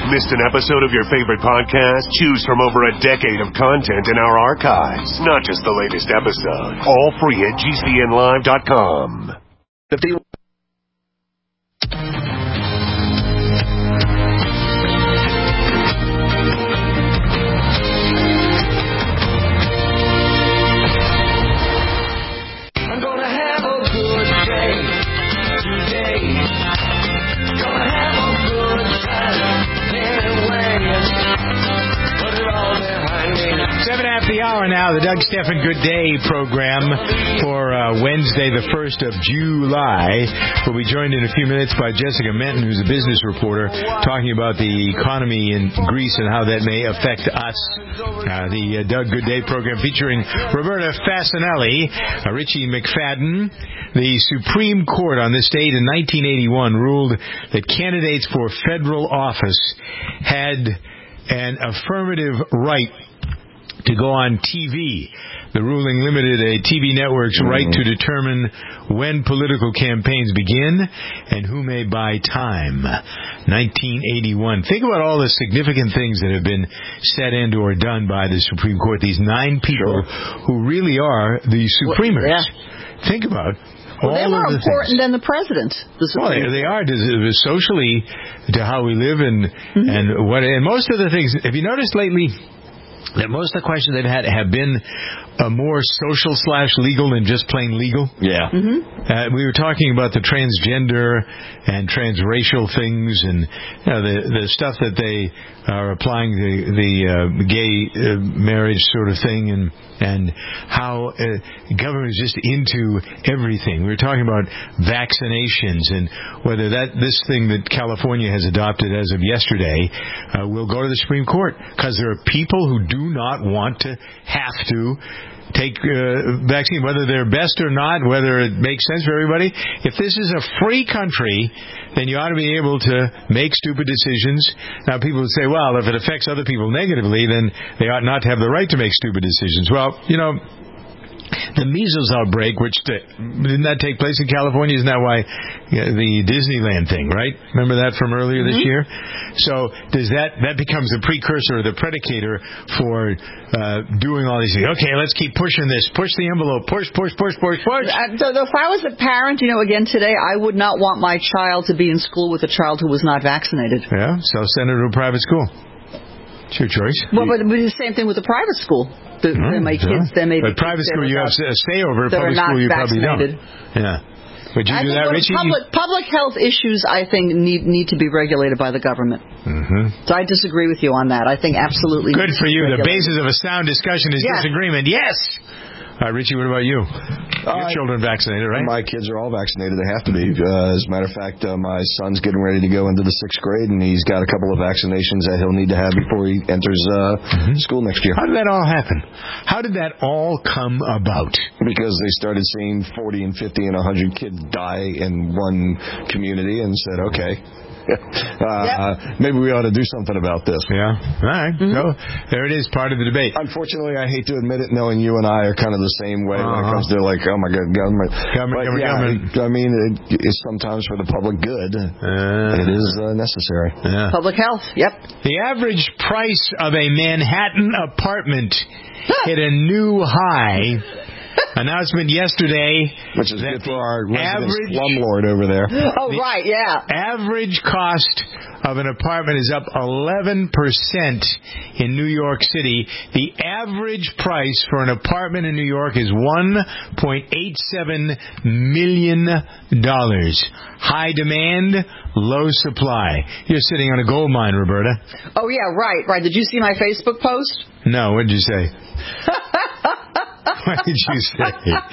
Missed an episode of your favorite podcast? Choose from over a decade of content in our archives. Not just the latest episode. All free at GCNlive.com. Now, the Doug Stephan Good Day program for Wednesday, the 1st of July. We'll be joined in a few minutes by Jessica Menton, who's a business reporter, talking about the economy in Greece and how that may affect us. The Doug Good Day program featuring Roberta Fasanelli, Richie McFadden. The Supreme Court on this date in 1981 ruled that candidates for federal office had an affirmative right to go on TV. The ruling limited a TV network's right to determine when political campaigns begin and who may buy time. 1981. Think about all the significant things that have been said and or done by the Supreme Court. These 9 people who really are the Supremers. Well, yeah. Think about they're more important than the president. Well, they are socially to how we live and most of the things. Have you noticed lately that most of the questions they've had have been more social/legal than just plain legal? Yeah. Mm-hmm. We were talking about the transgender and transracial things and the stuff that they are applying the gay marriage sort of thing and how government is just into everything. We were talking about vaccinations and whether this thing that California has adopted as of yesterday will go to the Supreme Court because there are people who do not want to have to take vaccine, whether they're best or not, whether it makes sense for everybody. If this is a free country, then you ought to be able to make stupid decisions. Now, people would say, well, if it affects other people negatively, then they ought not to have the right to make stupid decisions. Well, the measles outbreak, which didn't that take place in California? Isn't that why the Disneyland thing, right? Remember that from earlier this year? So does that becomes the precursor or the predicator for doing all these things? Okay, let's keep pushing this. Push the envelope. Push. So if I was a parent, again today, I would not want my child to be in school with a child who was not vaccinated. Yeah, so send her to a private school. It's your choice. Well, but it's the same thing with the private school. But private school, you have a stay over. Public school, you probably don't. Yeah. Would you do that, Richie? Public health issues, I think, need to be regulated by the government. Mm-hmm. So I disagree with you on that. I think absolutely. Good for you. The basis of a sound discussion is disagreement. Yes. Richie, what about you? Your children vaccinated, right? My kids are all vaccinated. They have to be. As a matter of fact, my son's getting ready to go into the 6th grade, and he's got a couple of vaccinations that he'll need to have before he enters school next year. How did that all happen? How did that all come about? Because they started seeing 40 and 50 and 100 kids die in one community and said, okay. Maybe we ought to do something about this. Yeah. All right. Mm-hmm. So there it is, part of the debate. Unfortunately, I hate to admit it, knowing you and I are kind of the same way when it comes to oh my God, government. I mean, it's sometimes for the public good. It is necessary. Yeah. Public health. Yep. The average price of a Manhattan apartment hit a new high. Announcement yesterday. Which is good for our resident slumlord over there. Oh, right, yeah. Average cost of an apartment is up 11% in New York City. The average price for an apartment in New York is $1.87 million. High demand, low supply. You're sitting on a gold mine, Roberta. Oh, yeah, right. Did you see my Facebook post? No, what did you say? What did you say?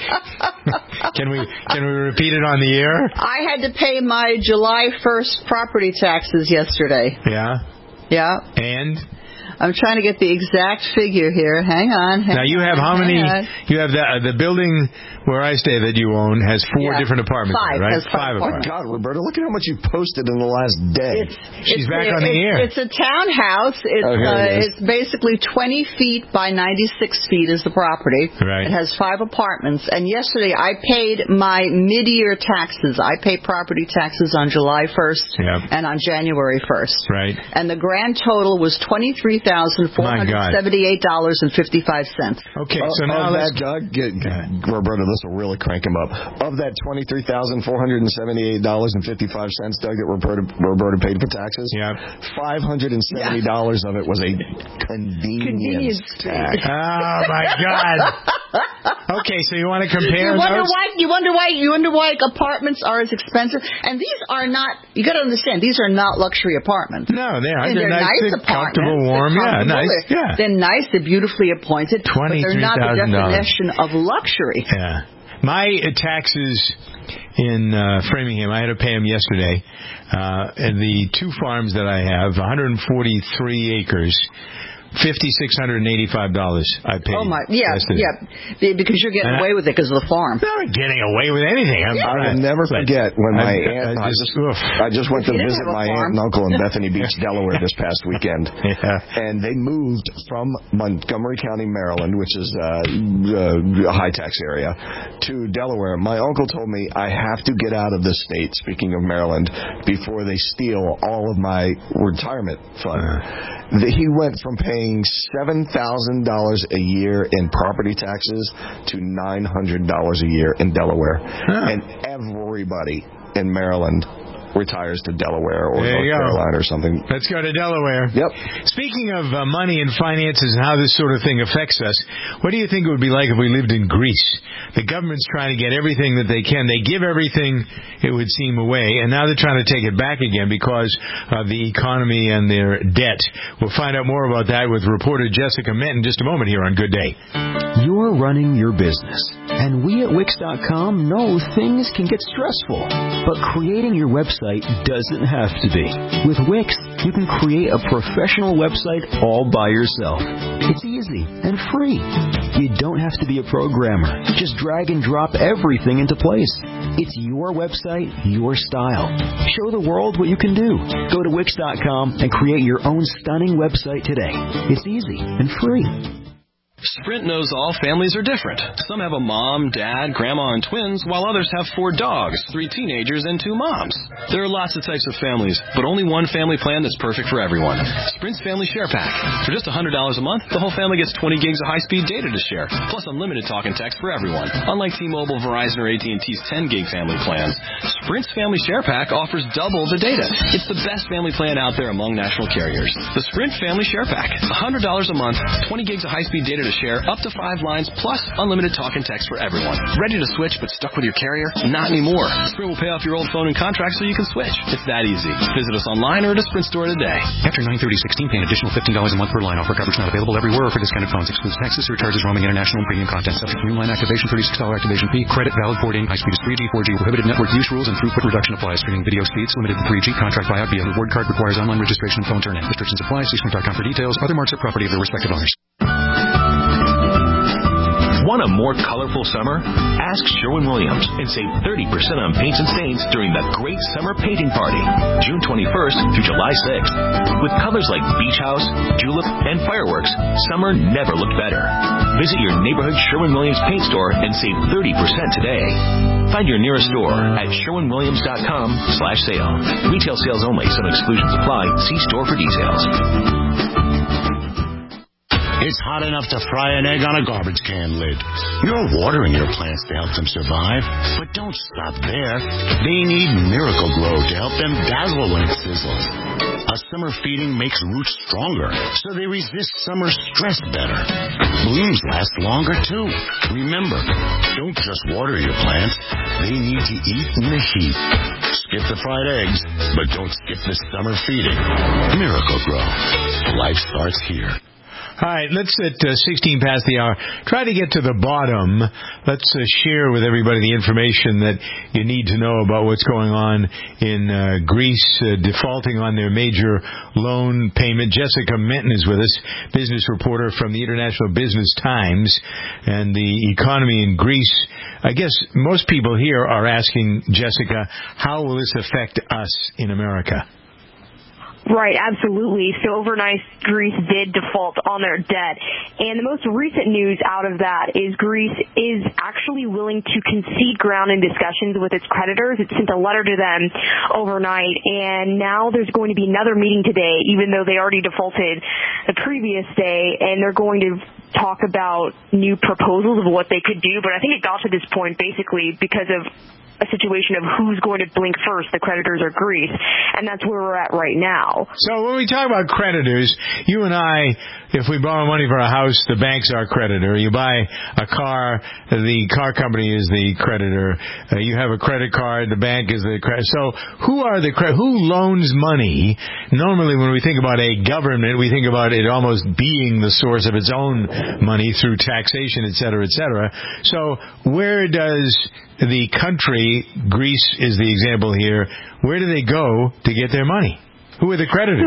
Can we repeat it on the air? I had to pay my July 1st property taxes yesterday. Yeah? Yeah. And? I'm trying to get the exact figure here. Hang on. Now, you have how many? You have the building where I stay that you own has 4 different apartments. 5, right? has 5 apartments. God, Roberta, look at how much you posted in the last day. She's back on the air. It's a townhouse. It's basically 20 feet by 96 feet is the property. Right. It has 5 apartments. And yesterday I paid my mid-year taxes. I pay property taxes on July 1st and on January 1st. Right. And the grand total was $23,478.55. Okay, so now let's... Roberta, this will really crank him up. Of that $23,478.55, Doug, that Roberta paid for taxes, $570 of it was a convenience tax. Oh, my God. Okay, so you want to compare those? You wonder why apartments are as expensive? And these are not, you got to understand, these are not luxury apartments. No, they are. They're nice apartments. Comfortable, warm, nice. They're nice, they're beautifully appointed, but they're not the definition of luxury. Yeah. My taxes in Framingham, I had to pay them yesterday. And the 2 farms that I have, 143 acres, $5,685 I paid. Oh my, because you're getting away with it because of the farm. I'm not getting away with anything. I will never forget when my aunt. I just went to visit my aunt and uncle in Bethany Beach, Delaware, this past weekend, and they moved from Montgomery County, Maryland, which is a high tax area, to Delaware. My uncle told me I have to get out of the state. Speaking of Maryland, before they steal all of my retirement fund. He went from paying $7,000 a year in property taxes to $900 a year in Delaware. And everybody in Maryland retires to Delaware or North Carolina or something. Let's go to Delaware. Yep. Speaking of money and finances and how this sort of thing affects us, what do you think it would be like if we lived in Greece? The government's trying to get everything that they can. They give everything, it would seem, away, and now they're trying to take it back again because of the economy and their debt. We'll find out more about that with reporter Jessica Mint in just a moment here on Good Day. You're running your business, and we at Wix.com know things can get stressful, but creating your website doesn't have to be. With Wix, you can create a professional website all by yourself. It's easy and free. You don't have to be a programmer. Just drag and drop everything into place. It's your website, your style. Show the world what you can do. Go to Wix.com and create your own stunning website today. It's easy and free. Sprint knows all families are different. Some have a mom, dad, grandma, and twins, while others have 4 dogs, 3 teenagers, and 2 moms. There are lots of types of families, but only one family plan that's perfect for everyone. Sprint's Family Share Pack. For just $100 a month, the whole family gets 20 gigs of high-speed data to share, plus unlimited talk and text for everyone. Unlike T-Mobile, Verizon, or AT&T's 10-gig family plans, Sprint's Family Share Pack offers double the data. It's the best family plan out there among national carriers. The Sprint Family Share Pack. $100 a month, 20 gigs of high-speed data to share, up to 5 lines, plus unlimited talk and text for everyone. Ready to switch but stuck with your carrier? Not anymore. Sprint will pay off your old phone and contract so you can switch. It's that easy. Visit us online or at a Sprint store today. After 9/30/16, pay an additional $15 a month per line. Offer coverage not available everywhere or for discounted phones. Excludes taxes, surcharges, roaming, international, and premium content. Subject to new line activation, $36 activation fee. Credit valid 4 days. High speed is 3G, 4G. Prohibited network use rules and throughput reduction applies. Streaming video speeds limited to 3G. Contract buyout via reward card requires online registration and phone turn-in. Restrictions apply. See Sprint.com for details. Other marks are property of their respective owners. Want a more colorful summer? Ask Sherwin-Williams and save 30% on paints and stains during the Great Summer Painting Party, June 21st through July 6th. With colors like Beach House, Julep, and Fireworks, summer never looked better. Visit your neighborhood Sherwin-Williams paint store and save 30% today. Find your nearest store at sherwinwilliams.com/sale. Retail sales only. Some exclusions apply. See store for details. It's hot enough to fry an egg on a garbage can lid. You're watering your plants to help them survive, but don't stop there. They need Miracle-Gro to help them dazzle when it sizzles. A summer feeding makes roots stronger, so they resist summer stress better. Blooms last longer, too. Remember, don't just water your plants. They need to eat in the heat. Skip the fried eggs, but don't skip the summer feeding. Miracle-Gro. Life starts here. All right, let's at 16 past the hour. Try to get to the bottom. Let's share with everybody the information that you need to know about what's going on in Greece, defaulting on their major loan payment. Jessica Minton is with us, business reporter from the International Business Times, and the economy in Greece. I guess most people here are asking, Jessica, how will this affect us in America? Right, absolutely. So overnight, Greece did default on their debt. And the most recent news out of that is Greece is actually willing to concede ground in discussions with its creditors. It sent a letter to them overnight, and now there's going to be another meeting today, even though they already defaulted the previous day, and they're going to talk about new proposals of what they could do. But I think it got to this point basically because of a situation of who's going to blink first, the creditors or Greece, and that's where we're at right now. So when we talk about creditors, you and I, if we borrow money for a house, the bank's our creditor. You buy a car, the car company is the creditor. You have a credit card, the bank is the creditor. So who loans money? Normally when we think about a government, we think about it almost being the source of its own money through taxation, et cetera, et cetera. So where does the country, Greece is the example here, where do they go to get their money? Who are the creditors?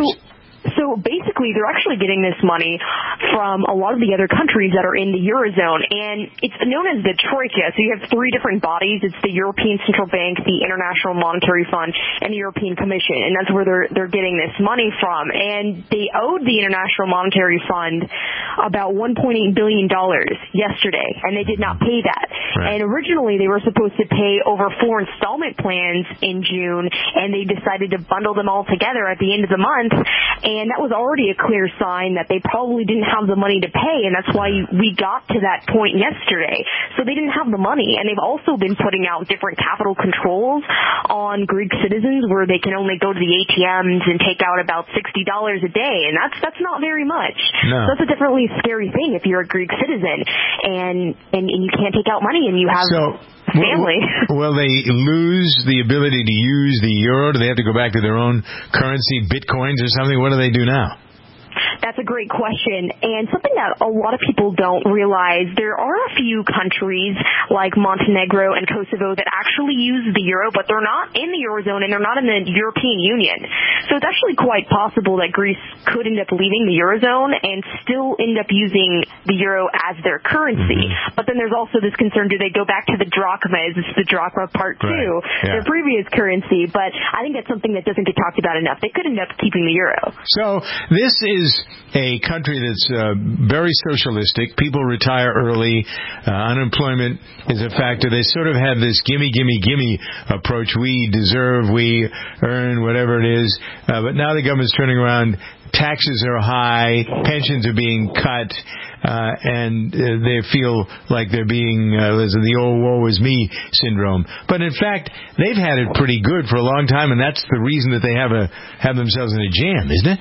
So basically, they're actually getting this money from a lot of the other countries that are in the Eurozone, and it's known as the Troika. So you have three different bodies. It's the European Central Bank, the International Monetary Fund, and the European Commission, and that's where they're getting this money from. And they owed the International Monetary Fund about $1.8 billion yesterday, and they did not pay that. Right. And originally, they were supposed to pay over 4 installment plans in June, and they decided to bundle them all together at the end of the month. And that was already a clear sign that they probably didn't have the money to pay, and that's why we got to that point yesterday. So they didn't have the money, and they've also been putting out different capital controls on Greek citizens where they can only go to the ATMs and take out about $60 a day, and that's not very much. No. So that's a definitely scary thing if you're a Greek citizen and you can't take out money and you have family. Will they lose the ability to use the euro? Do they have to go back to their own currency, bitcoins or something? What do they do now? That's a great question, and something that a lot of people don't realize, there are a few countries like Montenegro and Kosovo that actually use the euro, but they're not in the Eurozone and they're not in the European Union. So it's actually quite possible that Greece could end up leaving the Eurozone and still end up using the euro as their currency. But then there's also this concern, do they go back to the drachma? Is this the drachma part two, their previous currency? But I think that's something that doesn't get talked about enough. They could end up keeping the euro. So this is a country that's very socialistic. People retire early. Unemployment is a factor. They sort of have this gimme, gimme, gimme approach. We deserve, we earn, whatever it is. But now the government's turning around. Taxes are high. Pensions are being cut. And they feel like they're being the old woe is me syndrome. But in fact, they've had it pretty good for a long time, and that's the reason that they have themselves in a jam, isn't it?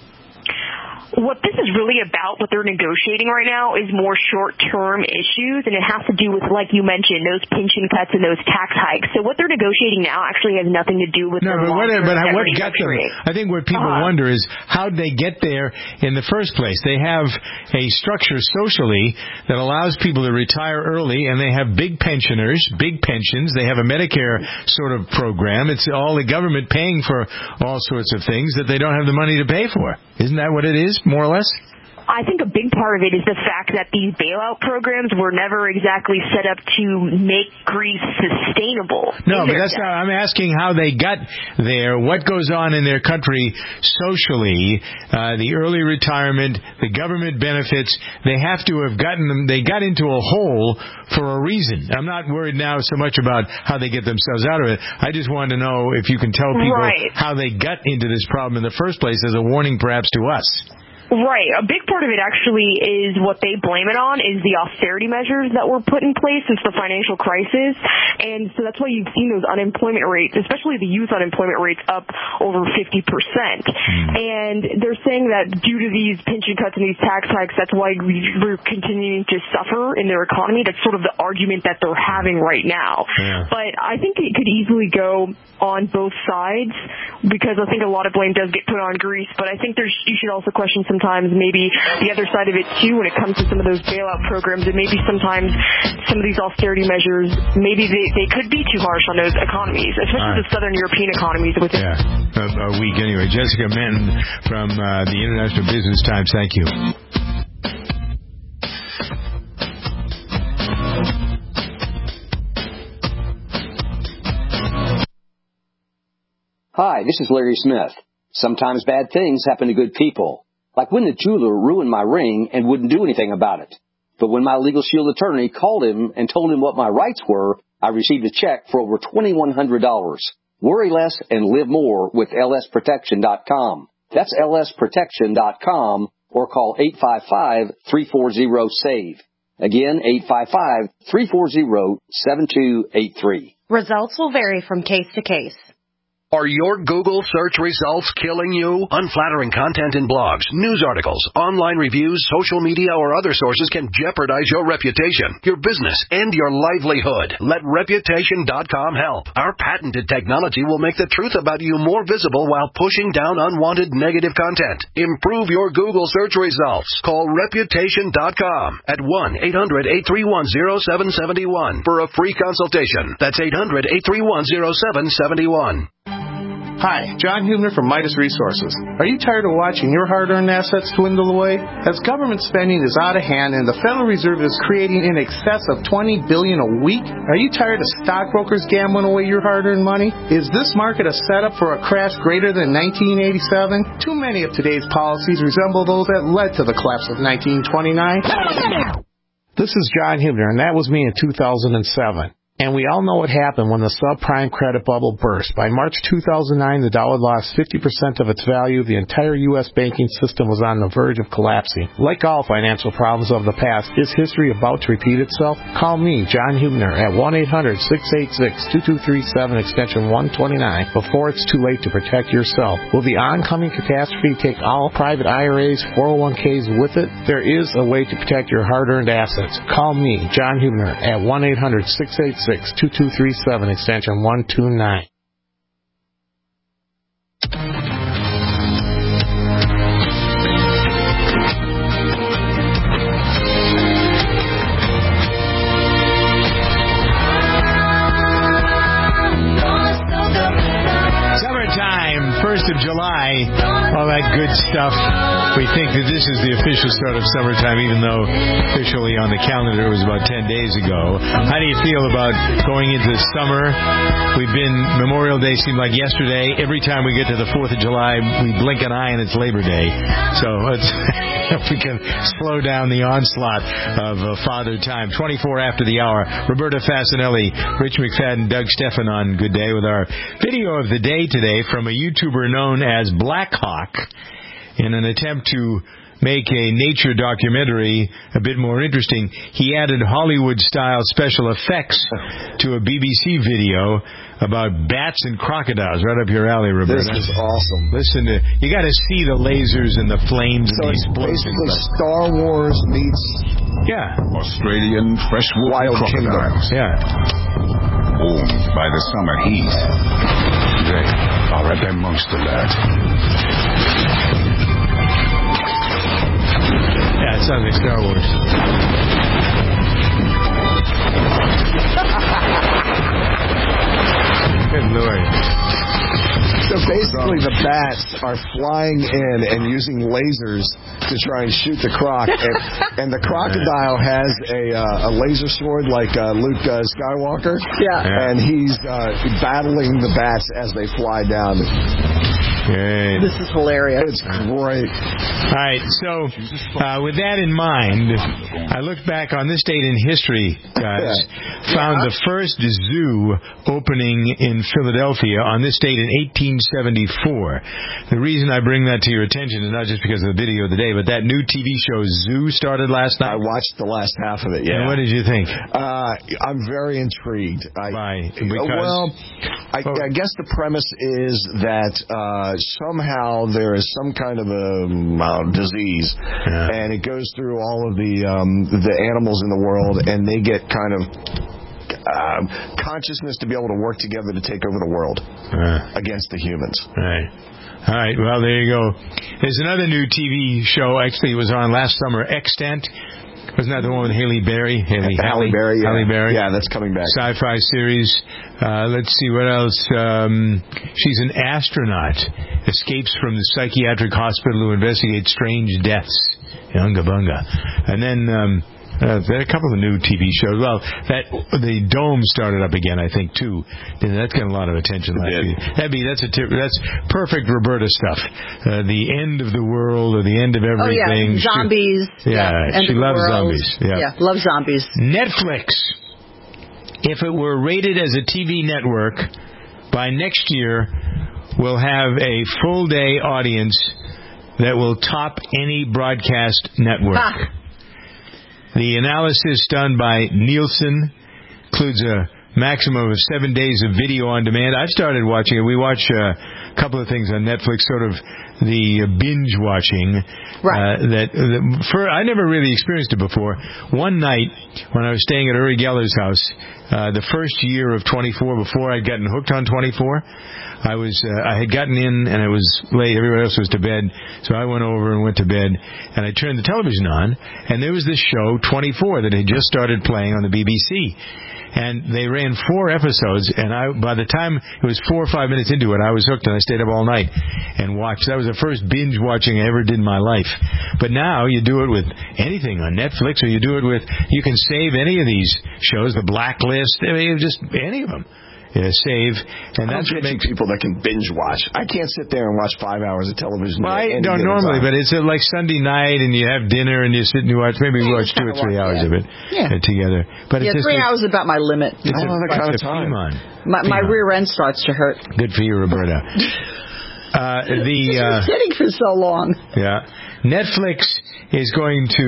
What this is really about, what they're negotiating right now, is more short-term issues, and it has to do with, like you mentioned, those pension cuts and those tax hikes. So what they're negotiating now actually has nothing to do with what got them? I think what people wonder is how did they get there in the first place? They have a structure socially that allows people to retire early, and they have big pensioners, big pensions. They have a Medicare sort of program. It's all the government paying for all sorts of things that they don't have the money to pay for. Isn't that what it is, more or less? I think a big part of it is the fact that these bailout programs were never exactly set up to make Greece sustainable. No, but that's not, I'm asking how they got there, what goes on in their country socially, the early retirement, the government benefits. They have to have they got into a hole for a reason. I'm not worried now so much about how they get themselves out of it. I just wanted to know if you can tell people how they got into this problem in the first place as a warning perhaps to us. Right. A big part of it actually is what they blame it on is the austerity measures that were put in place since the financial crisis. And so that's why you've seen those unemployment rates, especially the youth unemployment rates, up over 50%. And they're saying that due to these pension cuts and these tax hikes, that's why we're continuing to suffer in their economy. That's sort of the argument that they're having right now. Yeah. But I think it could easily go on both sides because I think a lot of blame does get put on Greece. But I think you should also question some sometimes maybe the other side of it, too, when it comes to some of those bailout programs, and maybe sometimes some of these austerity measures, maybe they could be too harsh on those economies, especially the Southern European economies. A week anyway. Jessica Minton from the International Business Times, thank you. Hi, this is Larry Smith. Sometimes bad things happen to good people. Like when the jeweler ruined my ring and wouldn't do anything about it. But when my Legal Shield attorney called him and told him what my rights were, I received a check for over $2,100. Worry less and live more with lsprotection.com. That's lsprotection.com or call 855-340-SAVE. Again, 855-340-7283. Results will vary from case to case. Are your Google search results killing you? Unflattering content in blogs, news articles, online reviews, social media, or other sources can jeopardize your reputation, your business, and your livelihood. Let Reputation.com help. Our patented technology will make the truth about you more visible while pushing down unwanted negative content. Improve your Google search results. Call Reputation.com at 1-800-831-0771 for a free consultation. That's 800-831-0771. Hi, John Hubner from Midas Resources. Are you tired of watching your hard-earned assets dwindle away? As government spending is out of hand and the Federal Reserve is creating in excess of $20 billion a week, are you tired of stockbrokers gambling away your hard-earned money? Is this market a setup for a crash greater than 1987? Too many of today's policies resemble those that led to the collapse of 1929. This is John Hubner, and that was me in 2007. And we all know what happened when the subprime credit bubble burst. By March 2009, the dollar lost 50% of its value. The entire U.S. banking system was on the verge of collapsing. Like all financial problems of the past, is history about to repeat itself? Call me, John Hubner, at 1-800-686-2237, extension 129, before it's too late to protect yourself. Will the oncoming catastrophe take all private IRAs, 401ks with it? There is a way to protect your hard-earned assets. Call me, John Hubner, at 1-800-686-2237, extension 129. Summertime, 1st of July, all that good stuff. We think that this is the official start of summertime, even though officially on the calendar it was about 10 days ago. How do you feel about going into summer? Memorial Day seemed like yesterday. Every time we get to the 4th of July, we blink an eye and it's Labor Day. So let's if we can slow down the onslaught of Father Time. 24 after the hour. Roberta Fasanelli, Rich McFadden, Doug Stephan on Good Day with our video of the day today from a YouTuber known as Blackhawk in an attempt to make a nature documentary a bit more interesting. He added Hollywood-style special effects to a BBC video about bats and crocodiles. Right up your alley, Roberta. This is awesome. Listen, you got to see the lasers and the flames and the explosions. Basically Star Wars meets Australian freshwater wild crocodiles. Yeah. Owned by the summer heat. They are at their most alert. Yeah, it sounds like Star Wars. Good Lord. So basically the bats are flying in and using lasers to try and shoot the croc. And the crocodile has a laser sword like Luke Skywalker. Yeah. And he's battling the bats as they fly down. Great. This is hilarious. It's great. All right, so with that in mind, I looked back on this date in history, guys. Found the first zoo opening in Philadelphia on this date in 1874. The reason I bring that to your attention is not just because of the video of the day, but that new TV show Zoo started last night. I watched the last half of it, yeah. And what did you think? I'm very intrigued. Why? I guess the premise is that somehow there is some kind of a disease, and it goes through all of the animals in the world, and they get kind of consciousness to be able to work together to take over the world against the humans. Right. All right, well, there you go. There's another new TV show. Actually, it was on last summer, Extant. Wasn't that the one with Halle Berry? Halle Berry, yeah. Halle Berry. Yeah, that's coming back. Sci-fi series. Let's see, what else? She's an astronaut. Escapes from the psychiatric hospital to investigate strange deaths. Unga bunga. And then there are a couple of new TV shows. Well, the Dome started up again, I think, too. That got a lot of attention last year. That's perfect Roberta stuff. The end of the world or the end of everything. Oh, yeah. Zombies. She loves zombies. Yeah, love zombies. Netflix, if it were rated as a TV network, by next year will have a full-day audience that will top any broadcast network. The analysis done by Nielsen includes a maximum of 7 days of video on demand. I've started watching it. We watch a couple of things on Netflix, sort of the binge watching. Right. I never really experienced it before. One night when I was staying at Uri Geller's house, the first year of 24, before I'd gotten hooked on 24, I had gotten in and it was late. Everybody else was to bed, so I went over and went to bed. And I turned the television on, and there was this show 24 that had just started playing on the BBC. And they ran 4 episodes, and by the time it was 4 or 5 minutes into it, I was hooked, and I stayed up all night and watched. That was the first binge watching I ever did in my life. But now you do it with anything on Netflix, or you can save any of these shows, The Blacklist, just any of them. Save, and that's what makes people that can binge watch. I can't sit there and watch 5 hours of television. Well, I don't normally, but it's like Sunday night, and you have dinner, and you sit and you watch. Maybe we watch 2 or 3 hours of it together. But it's 3 hours is about my limit. It's that kind of time. My rear end starts to hurt. Good for you, Roberta. Sitting for so long. Yeah, Netflix is going to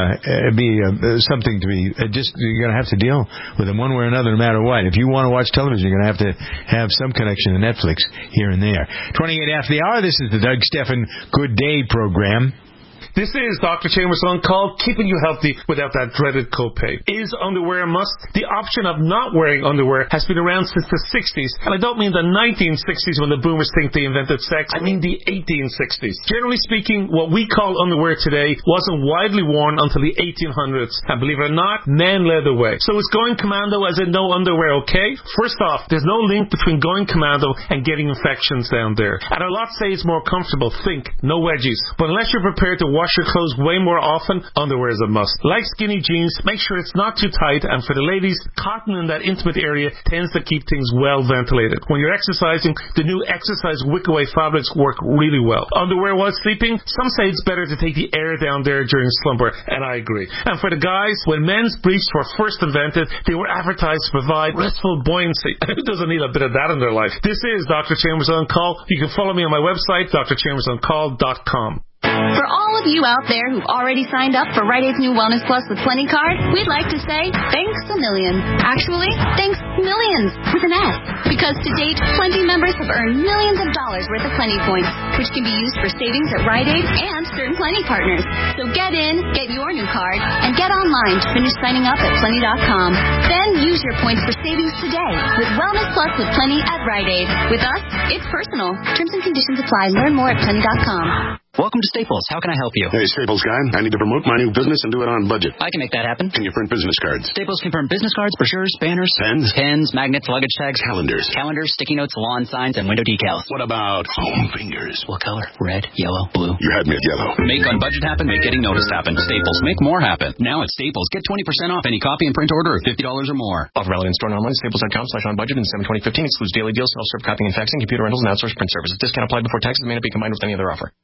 be something to be you're going to have to deal with them one way or another, no matter what. If you want to watch television, you're going to have to have some connection to Netflix here and there. 28 after the hour. This is the Doug Stephan Good Day program. This is Dr. Chambers on call, keeping you healthy without that dreaded copay. Is underwear a must? The option of not wearing underwear has been around since the 60s, and I don't mean the 1960s when the boomers think they invented sex. I mean the 1860s. Generally speaking, what we call underwear today wasn't widely worn until the 1800s, and believe it or not, men led the way. So is going commando as in no underwear okay? First off, there's no link between going commando and getting infections down there. And a lot say it's more comfortable. Think, no wedgies. But unless you're prepared to wash your clothes way more often, underwear is a must. Like skinny jeans, make sure it's not too tight, and for the ladies, cotton in that intimate area tends to keep things well ventilated. When you're exercising, the new exercise wick-away fabrics work really well. Underwear while sleeping, some say it's better to take the air down there during slumber, and I agree. And for the guys, when men's briefs were first invented, they were advertised to provide restful buoyancy. Who doesn't need a bit of that in their life? This is Dr. Chambers on Call. You can follow me on my website, drchambersoncall.com. For all of you out there who've already signed up for Rite Aid's new Wellness Plus with Plenty card, we'd like to say thanks a million. Actually, thanks millions with an S. Because to date, Plenty members have earned millions of dollars worth of Plenty points, which can be used for savings at Rite Aid and certain Plenty partners. So get in, get your new card, and get online to finish signing up at Plenty.com. Then use your points for savings today with Wellness Plus with Plenty at Rite Aid. With us, it's personal. Terms and conditions apply. Learn more at Plenty.com. Welcome to Staples. How can I help you? Hey, Staples guy. I need to promote my new business and do it on budget. I can make that happen. Can you print business cards? Staples can print business cards, brochures, banners, pens, magnets, luggage tags, calendars, sticky notes, lawn signs, and window decals. What about foam fingers? What color? Red, yellow, blue. You had me at yellow. Make on budget happen. Make getting noticed happen. Staples. Make more happen. Now at Staples, get 20% off any copy and print order of $50 or more. Offer valid in store and online. Staples.com/on-budget and 7/20/15 excludes daily deals, self-serve copying and faxing, computer rentals, and outsourced print services. Discount applied before taxes may not be combined with any other offer.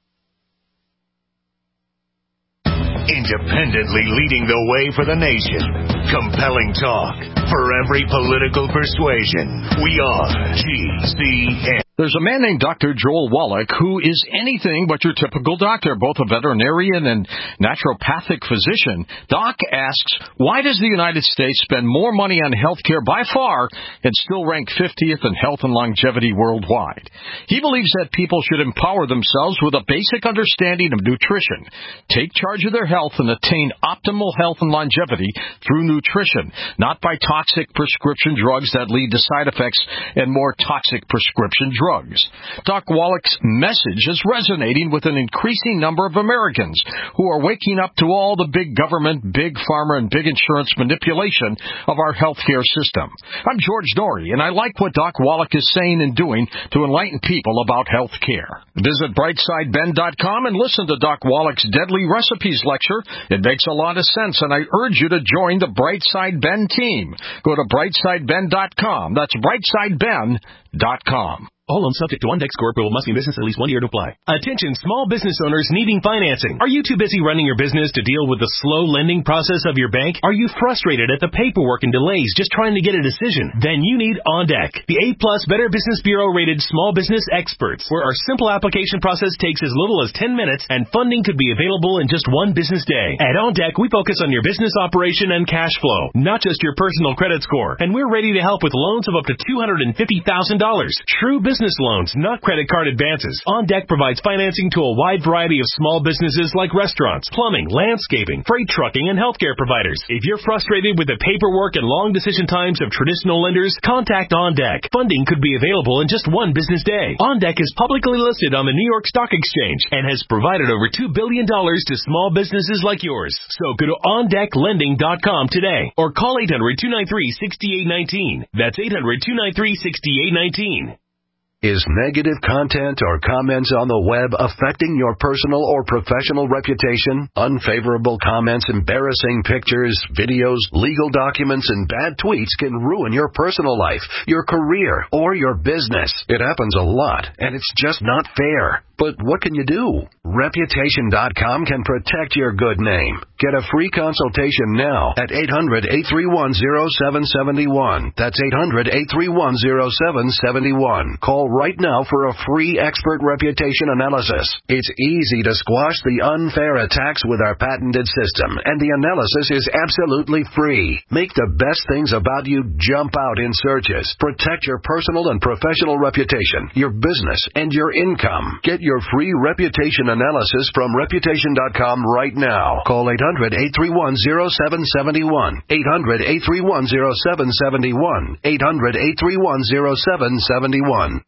Independently leading the way for the nation. Compelling talk for every political persuasion. We are GCN. There's a man named Dr. Joel Wallach who is anything but your typical doctor, both a veterinarian and naturopathic physician. Doc asks, why does the United States spend more money on health care by far and still rank 50th in health and longevity worldwide? He believes that people should empower themselves with a basic understanding of nutrition, take charge of their health, and attain optimal health and longevity through nutrition, not by toxic prescription drugs that lead to side effects and more toxic prescription drugs. drugs. Doc Wallach's message is resonating with an increasing number of Americans who are waking up to all the big government, big pharma, and big insurance manipulation of our healthcare system. I'm George Norrie, and I like what Doc Wallach is saying and doing to enlighten people about health care. Visit brightsideben.com and listen to Doc Wallach's Deadly Recipes lecture. It makes a lot of sense, and I urge you to join the Brightside Ben team. Go to brightsideben.com. That's brightsideben.com. All loans subject to OnDeck score approval, must be in business at least 1 year to apply. Attention small business owners needing financing. Are you too busy running your business to deal with the slow lending process of your bank? Are you frustrated at the paperwork and delays just trying to get a decision? Then you need OnDeck, the A+ Better Business Bureau rated small business experts, where our simple application process takes as little as 10 minutes and funding could be available in just 1 business day. At OnDeck, we focus on your business operation and cash flow, not just your personal credit score. And we're ready to help with loans of up to $250,000. True business loans, not credit card advances. OnDeck provides financing to a wide variety of small businesses like restaurants, plumbing, landscaping, freight trucking, and healthcare providers. If you're frustrated with the paperwork and long decision times of traditional lenders, contact OnDeck. Funding could be available in just 1 business day. OnDeck is publicly listed on the New York Stock Exchange and has provided over $2 billion to small businesses like yours. So go to OnDeckLending.com today or call 800-293-6819. That's 800-293-6819. Is negative content or comments on the web affecting your personal or professional reputation? Unfavorable comments, embarrassing pictures, videos, legal documents, and bad tweets can ruin your personal life, your career, or your business. It happens a lot, and it's just not fair. But what can you do? Reputation.com can protect your good name. Get a free consultation now at 800-831-0771. That's 800-831-0771. Call right now for a free expert reputation analysis. It's easy to squash the unfair attacks with our patented system, and the analysis is absolutely free. Make the best things about you jump out in searches. Protect your personal and professional reputation, your business, and your income. Get your free reputation analysis from Reputation.com right now. Call 800-831-0771. 800-831-0771. 800-831-0771.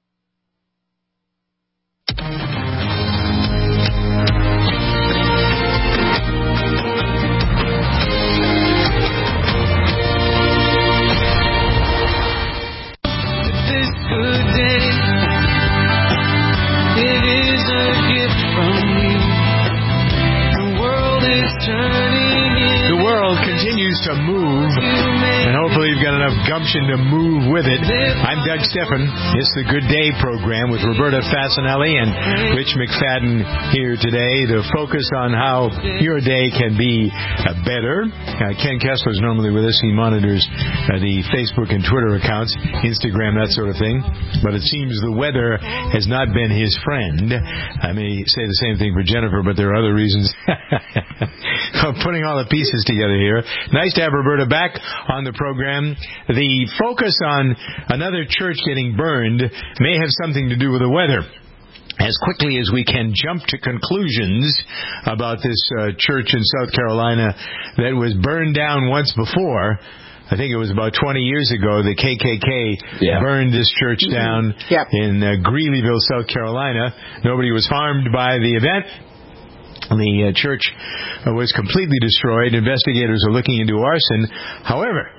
The world continues to move, and hopefully you've got enough gumption to move with it. I'm Doug Stephan. It's the Good Day program with Roberta Fasanelli and Rich McFadden here today to focus on how your day can be better. Ken Kessler's normally with us. He monitors the Facebook and Twitter accounts, Instagram, that sort of thing. But it seems the weather has not been his friend. I may say the same thing for Jennifer, but there are other reasons. I'm putting all the pieces together here. Nice to have Roberta back on the program. The focus on another church getting burned may have something to do with the weather. As quickly as we can jump to conclusions about this church in South Carolina that was burned down once before. I think it was about 20 years ago, the KKK burned this church down in Greeleyville, South Carolina. Nobody was harmed by the event. The church was completely destroyed. Investigators are looking into arson. However,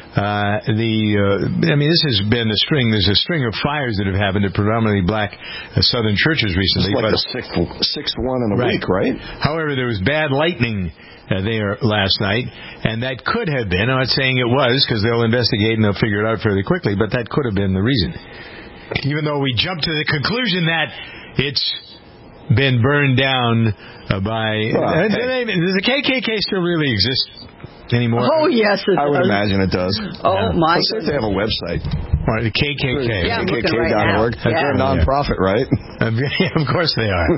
this has been a string. There's a string of fires that have happened at predominantly black southern churches recently. It's like the sixth one in a week, right? However, there was bad lightning there last night, and that could have been, I'm not saying it was, because they'll investigate and they'll figure it out fairly quickly, but that could have been the reason. Even though we jumped to the conclusion that it's been burned down by... Does the KKK still really exist anymore? Oh, yes, it does. I would imagine it does. Oh, my goodness. They have a website. All right, the KKK. Yeah, I'm looking right now. They're a non-profit, right? Of course they are.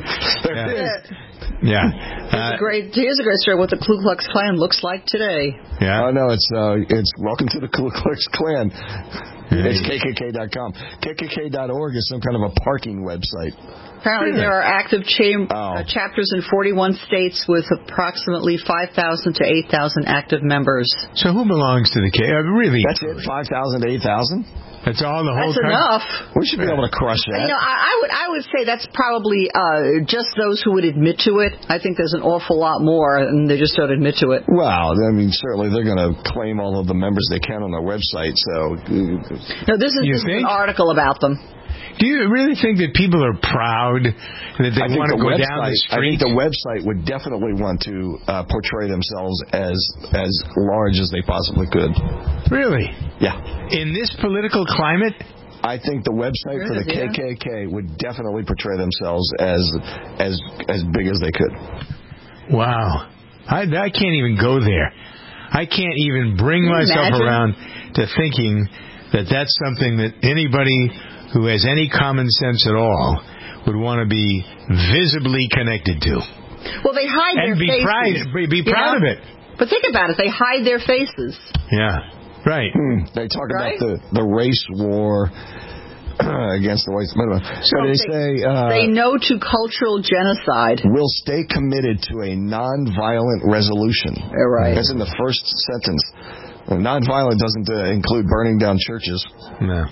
Here's a great story what the Ku Klux Klan looks like today. Yeah. Oh, no, it's welcome to the Ku Klux Klan. It's KKK.com. KKK.org is some kind of a parking website. Apparently there are active chapters in 41 states with approximately 5,000 to 8,000 active members. So who belongs to the KKK? Really? That's it? 5,000 to 8,000? That's all the whole That's enough. We should be able to crush that. I would say that's probably just those who would admit to it. I think there's an awful lot more, and they just don't admit to it. Well, I mean, certainly they're going to claim all of the members they can on their website. So, no, this is just an article about them. Do you really think that people are proud that they want to go down the street? I think the website would definitely want to portray themselves as large as they possibly could. Really? Yeah. In this political climate? I think the website for the KKK would definitely portray themselves as big as they could. Wow. I can't even go there. I can't even bring myself around to thinking that that's something that anybody who has any common sense at all would want to be visibly connected to. Well, they hide their faces. Be proud of it. But think about it. They hide their faces. Yeah. Right. They talk about the race war against the whites. So they say... they know to cultural genocide. Will stay committed to a nonviolent resolution. Right. That's in the first sentence. Nonviolent doesn't include burning down churches. No.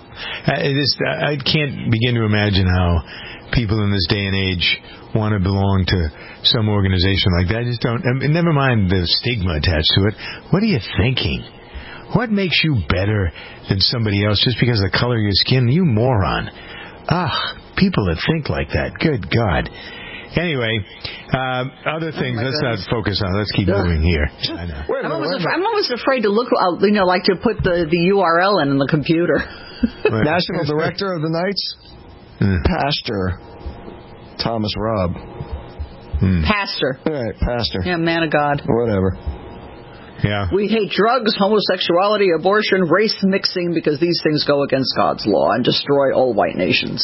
I can't begin to imagine how people in this day and age want to belong to some organization like that. I just don't. Never mind the stigma attached to it. What are you thinking? What makes you better than somebody else just because of the color of your skin? You moron. People that think like that. Good God. Anyway, other things. Let's not focus on. Let's keep moving here. I know. I'm almost afraid to look. Like to put the URL in the computer. National Director of the Knights, Pastor Thomas Robb. Pastor. All right, Pastor. Yeah, man of God. Whatever. Yeah. We hate drugs, homosexuality, abortion, race mixing because these things go against God's law and destroy all white nations.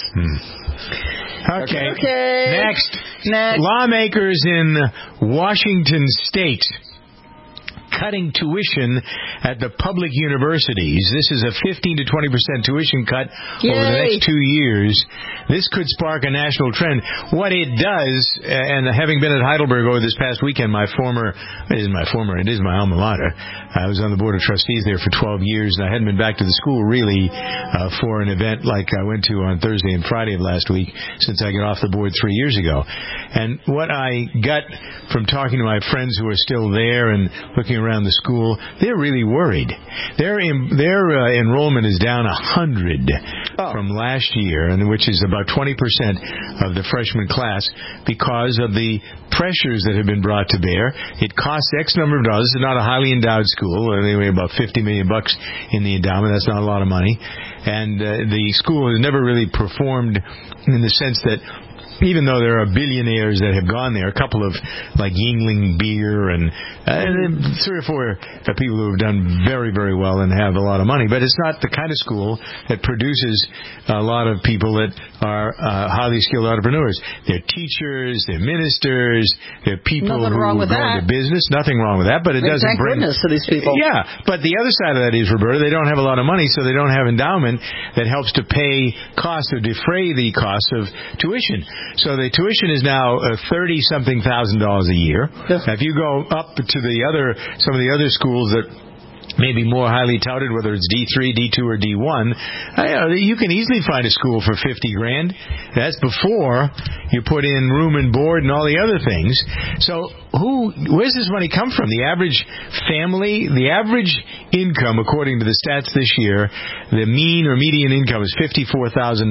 Okay. Next. Lawmakers in Washington State cutting tuition at the public universities. This is a 15 to 20% tuition cut over the next 2 years. This could spark a national trend. What it does, and having been at Heidelberg over this past weekend, it is my alma mater. I was on the board of trustees there for 12 years, and I hadn't been back to the school really for an event like I went to on Thursday and Friday of last week since I got off the board 3 years ago. And what I got from talking to my friends who are still there and looking around the school, they're really worried. Their enrollment is down 100 from last year, and which is about 20% of the freshman class, because of the pressures that have been brought to bear. It costs X number of dollars. It's not a highly endowed school. Anyway, about $50 million in the endowment. That's not a lot of money. And the school has never really performed in the sense that even though there are billionaires that have gone there, a couple of like Yingling Beer and 3 or 4 people who have done very, very well and have a lot of money. But it's not the kind of school that produces a lot of people that are highly skilled entrepreneurs. They're teachers, they're ministers, they're people who go into business. Nothing wrong with that, but it doesn't bring... Thank goodness to these people. Yeah, but the other side of that is, Roberta, they don't have a lot of money, so they don't have endowment that helps to pay costs or defray the cost of tuition. So the tuition is now $30-something thousand a year. Yeah. Now, if you go up to some of the other schools that may be more highly touted, whether it's D3, D2, or D1, you can easily find a school for $50,000. That's before you put in room and board and all the other things. So where's this money come from? The average family, the average income, according to the stats this year, the mean or median income is $54,900.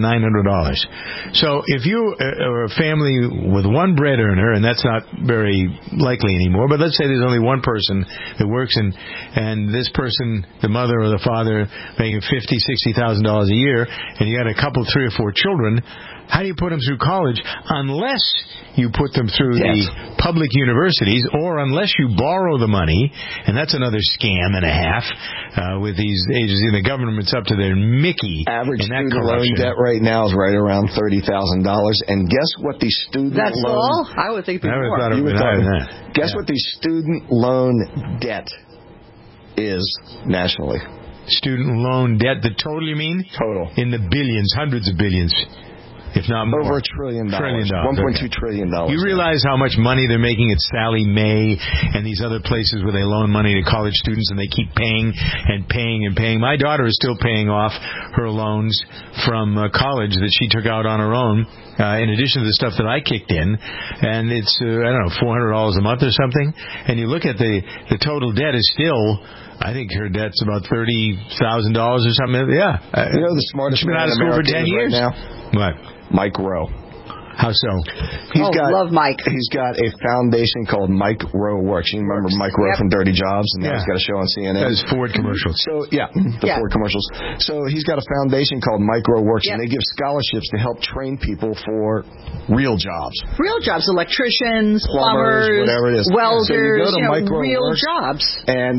So if you are a family with one bread earner, and that's not very likely anymore, but let's say there's only one person that works and this person, the mother or the father, making $50,000, $60,000 a year, and you got a couple, 3 or 4 children, how do you put them through college unless you put them through the public universities, or unless you borrow the money, and that's another scam and a half with these agencies. The government's up to their Mickey. Average student loan debt right now is right around $30,000, and guess what the student That's loan... all? I would think I would have thought it would be higher than that. Guess what the student loan debt is nationally? student loan debt. The total, you mean? Total. In the billions, hundreds of billions. If not more. Over $1 trillion. $1.2 trillion. You realize how much money they're making at Sallie Mae and these other places where they loan money to college students and they keep paying and paying and paying. My daughter is still paying off her loans from college that she took out on her own, in addition to the stuff that I kicked in. And it's, $400 a month or something. And you look at the total debt is still... I think her debt's about $30,000 or something. Yeah. You know the smartest man in out of school for 10 years right now? What? Mike Rowe. How so? Love Mike. He's got a foundation called Mike Rowe Works. You remember Mike Rowe from Dirty Jobs, and now he's got a show on CNN. Does Ford commercials. So Ford commercials. So he's got a foundation called Mike Rowe Works, and they give scholarships to help train people for real jobs. Real jobs, electricians, plumbers, whatever it is. Welders, so you go to Mike Rowe real Works, jobs. And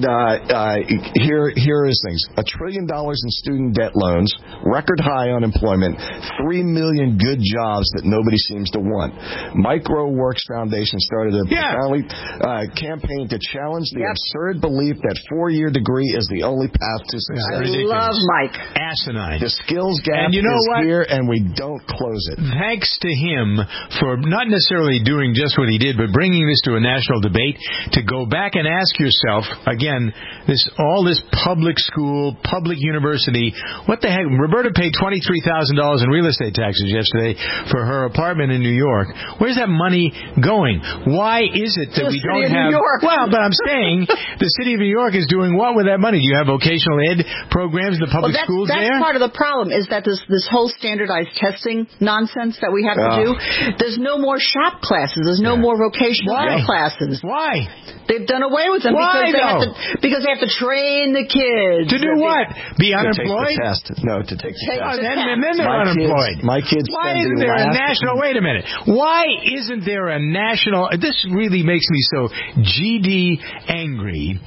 here is things: $1 trillion in student debt loans, record high unemployment, 3 million good jobs that nobody seems to want. Mike Rowe Works Foundation started a campaign to challenge the absurd belief that 4-year degree is the only path to success. I love Mike. Asinine. The skills gap is here, and we don't close it. Thanks to him for not necessarily doing just what he did, but bringing this to a national debate, to go back and ask yourself, again, all this public school, public university, what the heck? Roberta paid $23,000 in real estate taxes yesterday for her apartment in New York. Where's that money going? Why is it that we don't have... Well, but I'm saying the city of New York is doing what with that money? Do you have vocational ed programs in the public schools there? That's part of the problem, is that this whole standardized testing nonsense that we have to do, there's no more shop classes. There's no more vocational ed classes. Why? They've done away with them because they have to train the kids. To do what? Be unemployed? To take the test. No, to take the test. And then they're unemployed. My kids Why isn't there a national... Wait a minute. Why isn't there a national... This really makes me so GD angry.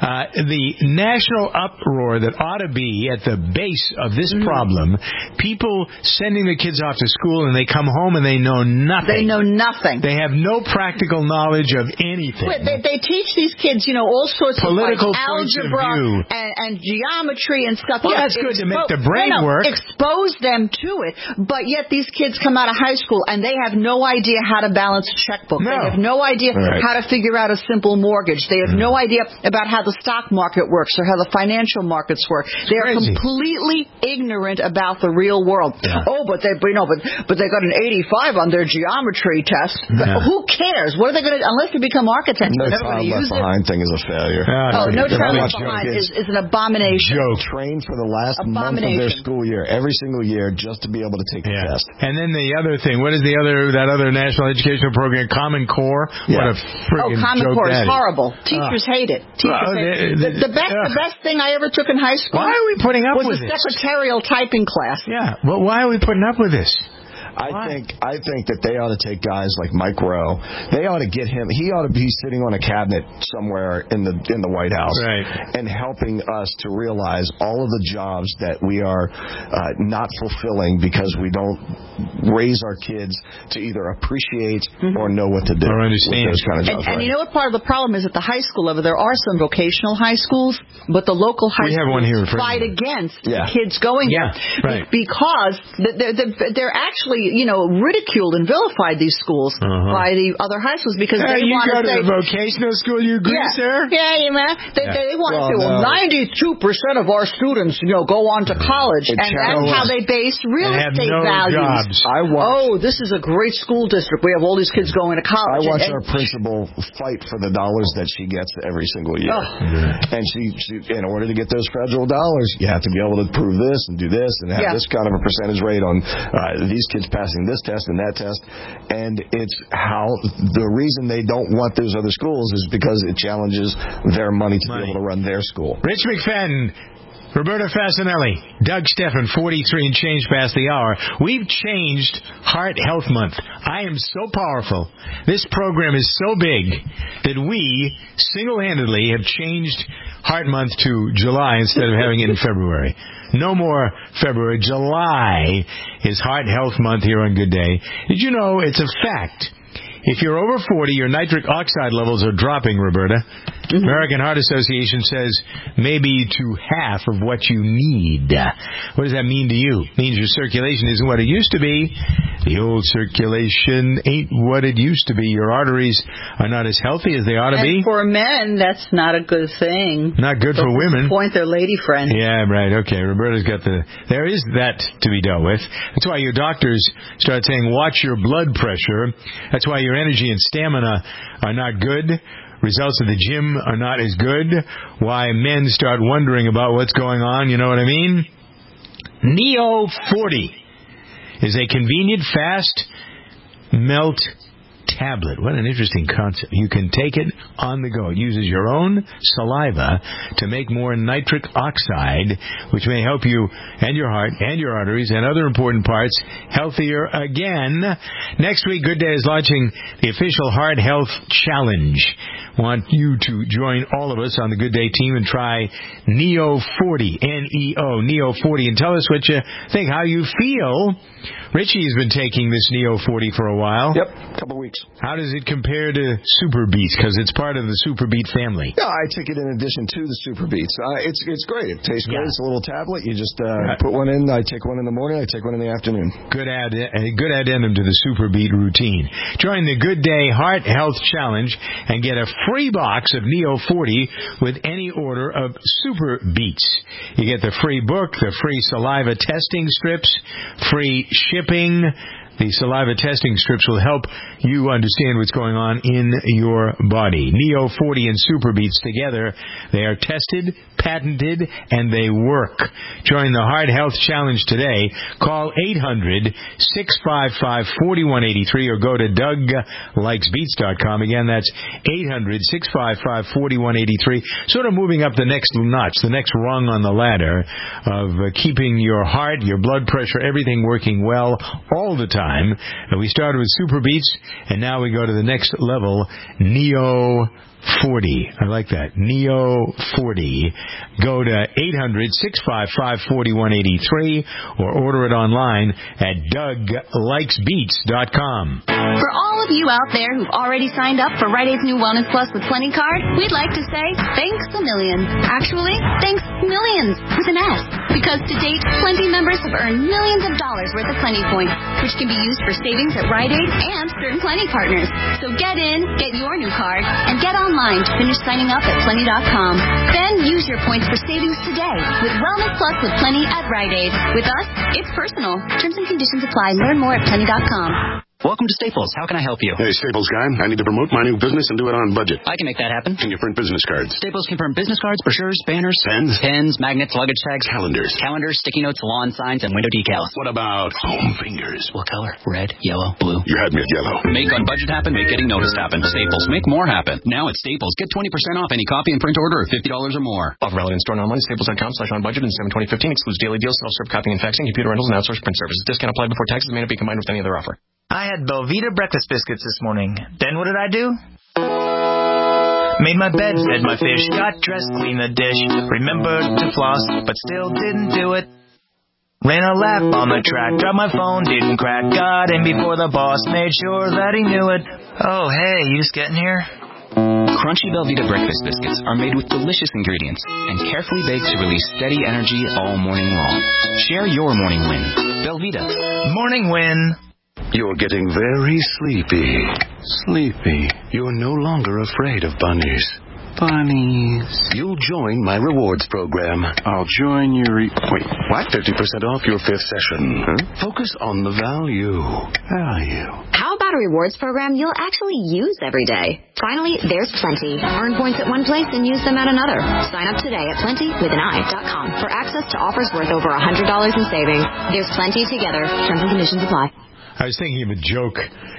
The national uproar that ought to be at the base of this problem, people sending their kids off to school and they come home and they know nothing. They know nothing. They have no practical knowledge of anything. They teach these kids, all sorts political of algebra and geometry and stuff. Well, that's good to make the brain work. Expose them to it, but yet these kids come out of high school and they have no idea how to balance a checkbook. No. They have no idea how to figure out a simple mortgage. They have no idea about how the stock market works or how the financial markets work. They are completely ignorant about the real world. Yeah. Oh, but they got an 85 on their geometry test. Yeah. Who cares? What are they going to? Unless they become architects, No they're never going to use it. Behind thing is a failure. No Child Left Behind is an abomination. Trained for the last month of their school year, every single year, just to be able to take the test. And then the other thing, what is that other national educational program, Common Core? What a friggin' Common joke Core is that horrible. Teachers hate it. The best thing I ever took in high school. Why are we putting up with this? Was the secretarial typing class. Yeah, but why are we putting up with this? I think that they ought to take guys like Mike Rowe. They ought to get him. He ought to be sitting on a cabinet somewhere in the White House, and helping us to realize all of the jobs that we are not fulfilling because we don't raise our kids to either appreciate or know what to do or understand those kind of jobs. And you know what part of the problem is? At the high school level, there are some vocational high schools, but the local high schools fight against kids going there because they're actually ridiculed and vilified these schools by the other high schools because they want to say... You go to vocational school, you agree, sir? Yeah, man. They want to say, 92% of our students, go on to college. And that's how they base real estate values. This is a great school district. We have all these kids going to college. I watch our principal fight for the dollars that she gets every single year. And she, in order to get those federal dollars, you have to be able to prove this and do this and have this kind of a percentage rate on these kids passing this test and that test. And it's how the reason they don't want those other schools is because it challenges their money to be able to run their school. Rich McFadden, Roberta Fascinelli, Doug Steffen, 43 and change past the hour. We've changed Heart Health Month. I am so powerful. This program is so big that we single-handedly have changed Heart Month to July instead of having it in February. No more February. July is Heart Health Month here on Good Day. Did you know it's a fact? If you're over 40, your nitric oxide levels are dropping, Roberta. Mm-hmm. American Heart Association says maybe to half of what you need. What does that mean to you? It means your circulation isn't what it used to be. The old circulation ain't what it used to be. Your arteries are not as healthy as they ought to be. And for men, that's not a good thing. Not good for women. Disappoint their lady friend. Yeah, right. Okay, Roberta's got there is that to be dealt with. That's why your doctors start saying, watch your blood pressure. That's why your energy and stamina are not good. Results of the gym are not as good. Why men start wondering about what's going on, you know what I mean? Neo 40 is a convenient, fast melt tablet. What an interesting concept. You can take it on the go. It uses your own saliva to make more nitric oxide, which may help you and your heart and your arteries and other important parts healthier again. Next week, Good Day is launching the official Heart Health Challenge. Want you to join all of us on the Good Day team and try Neo 40, N-E-O, Neo 40, and tell us what you think, how you feel. Richie's been taking this Neo 40 for a while. Yep, a couple weeks. How does it compare to Super Beats? Because it's part of the Super Beat family. Yeah, I take it in addition to the Super Beats. It's great. It tastes great. It's a little tablet. You just put one in. I take one in the morning. I take one in the afternoon. Good addendum to the Super Beat routine. Join the Good Day Heart Health Challenge and get a free box of Neo 40 with any order of Super Beats. You get the free book, the free saliva testing strips, free shipping. The saliva testing strips will help you understand what's going on in your body. Neo 40 and Super Beats together, they are tested, patented, and they work. Join the Heart Health Challenge today. Call 800-655-4183 or go to DougLikesBeats.com. Again, that's 800-655-4183. Sort of moving up the next notch, the next rung on the ladder of keeping your heart, your blood pressure, everything working well all the time. We started with Super Beats, and now we go to the next level, Neo 40. I like that. Neo 40. Go to 800-655-4183 or order it online at DougLikesBeats.com. For all of you out there who've already signed up for Rite Aid's new Wellness Plus with Plenty card, we'd like to say thanks a million. Actually, thanks millions with an S. Because to date, Plenty members have earned millions of dollars worth of Plenty points, which can be used for savings at Rite Aid and certain Plenty partners. So get in, get your new card, and get online to finish signing up at Plenty.com. Then use your points for savings today with Wellness Plus with Plenty at Rite Aid. With us, it's personal. Terms and conditions apply. Learn more at Plenty.com. Welcome to Staples. How can I help you? Hey, Staples guy. I need to promote my new business and do it on budget. I can make that happen. Can you print business cards? Staples can print business cards, brochures, banners, pens, magnets, luggage tags, calendars, sticky notes, lawn signs, and window decals. What about foam fingers? What color? Red, yellow, blue. You had me at yellow. Make on budget happen, make getting noticed happen. Staples, make more happen. Now at Staples, get 20% off any copy and print order of $50 or more. Offer valid in store and online. Staples.com/on-budget and 7/2015 excludes daily deals, self-serve copying and faxing, computer rentals, and outsourced print services. Discount applied before taxes may not be combined with any other offer. I had Belvita breakfast biscuits this morning. Then what did I do? Made my bed, fed my fish, got dressed, cleaned the dish, remembered to floss, but still didn't do it. Ran a lap on the track, dropped my phone, didn't crack, got in before the boss, made sure that he knew it. Oh, hey, you just getting here? Crunchy Belvita breakfast biscuits are made with delicious ingredients and carefully baked to release steady energy all morning long. Share your morning win. Belvita. Morning win. You're getting very sleepy. Sleepy. You're no longer afraid of bunnies. Bunnies. You'll join my rewards program. I'll join your... Wait, what? 50% off your 5th session. Huh? Focus on the value. How about a rewards program you'll actually use every day? Finally, there's Plenty. Earn points at one place and use them at another. Sign up today at PlentyWithAni.com for access to offers worth over $100 in savings. There's Plenty together. Terms and conditions apply. I was thinking of a joke.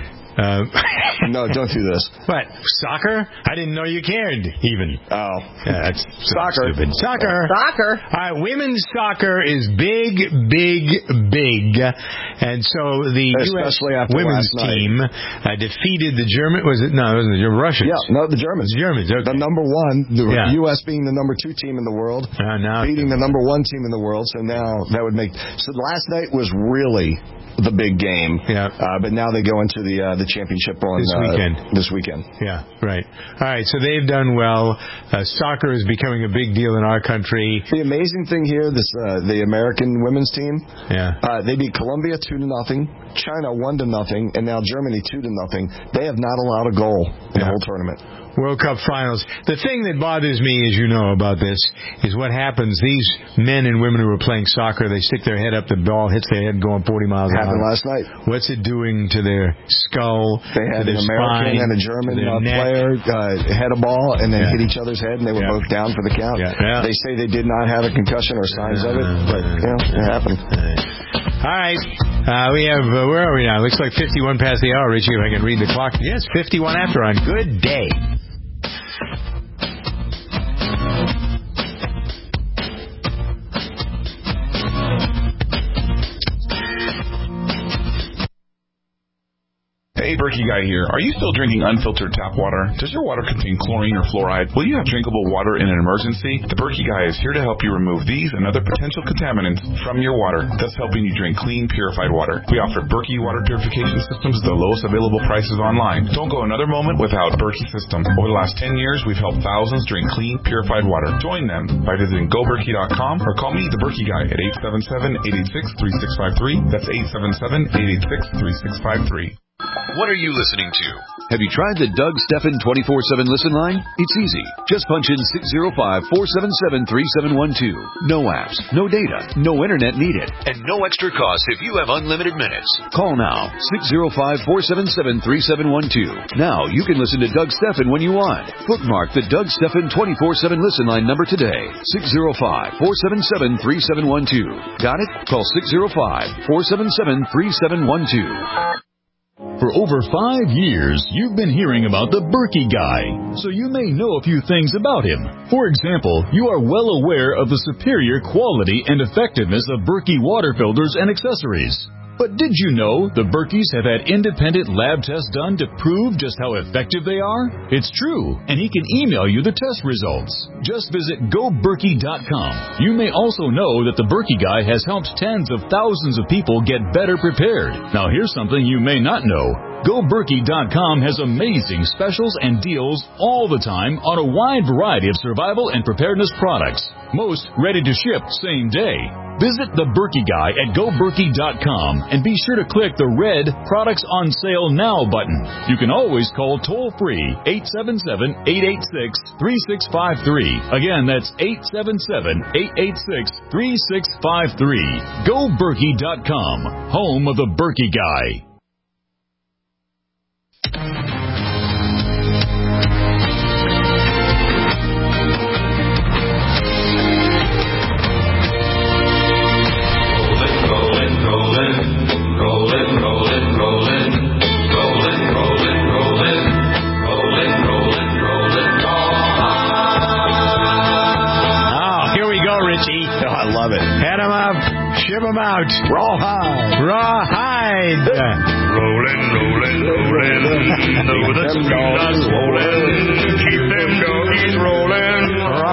No, don't do this. What? Soccer? I didn't know you cared, even. Oh. Yeah, that's soccer. Stupid. Soccer. Soccer. All right, women's soccer is big, big, big. And so the U.S. women's team defeated the German. Was it? No, it wasn't the Russians. Yeah, no, the Germans. The Germans. Okay. The number one. The U.S. being the number 2 team in the world, beating the number 1 team in the world. So now that would make. So last night was really the big game. Yeah. But now they go into the championship on this weekend. Yeah. Right. All right. So they've done well. Soccer is becoming a big deal in our country. The amazing thing here, the American women's team. Yeah. They beat Colombia 2-0, China 1-0, and now Germany 2-0. They have not allowed a goal in the whole tournament. World Cup finals. The thing that bothers me, as you know, about this is what happens. These men and women who are playing soccer, they stick their head up, the ball hits their head going 40 miles an hour. Happened last night. What's it doing to their skull? They had an American and a German player head a ball and then hit each other's head, and they were both down for the count. Yeah. They say they did not have a concussion or signs of it, but it happened. All right. We have, where are we now? Looks like 51 past the hour, Richie, if I can read the clock. Yes, 51 after on Good Day. Hey, Berkey Guy here. Are you still drinking unfiltered tap water? Does your water contain chlorine or fluoride? Will you have drinkable water in an emergency? The Berkey Guy is here to help you remove these and other potential contaminants from your water, thus helping you drink clean, purified water. We offer Berkey water purification systems at the lowest available prices online. Don't go another moment without Berkey system. Over the last 10 years, we've helped thousands drink clean, purified water. Join them by visiting GoBerkey.com or call me, the Berkey Guy, at 877-886-3653. That's 877-886-3653. What are you listening to? Have you tried the Doug Stephan 24/7 listen line? It's easy. Just punch in 605-477-3712. No apps, no data, no internet needed, and no extra cost if you have unlimited minutes. Call now, 605-477-3712. Now you can listen to Doug Stephan when you want. Bookmark the Doug Stephan 24/7 listen line number today. 605-477-3712. Got it? Call 605-477-3712. For over 5 years, you've been hearing about the Berkey Guy, so you may know a few things about him. For example, you are well aware of the superior quality and effectiveness of Berkey water filters and accessories. But did you know the Berkeys have had independent lab tests done to prove just how effective they are? It's true, and he can email you the test results. Just visit GoBerkey.com. You may also know that the Berkey Guy has helped tens of thousands of people get better prepared. Now here's something you may not know. GoBerkey.com has amazing specials and deals all the time on a wide variety of survival and preparedness products. Most ready to ship same day. Visit the Berkey Guy at GoBerkey.com and be sure to click the red Products on Sale Now button. You can always call toll-free 877-886-3653. Again, that's 877-886-3653. GoBerkey.com, home of the Berkey Guy. Ship them out. Rawhide. Rawhide. Rolling, rolling, rolling. Over the street swollen. Keep them doggies rolling.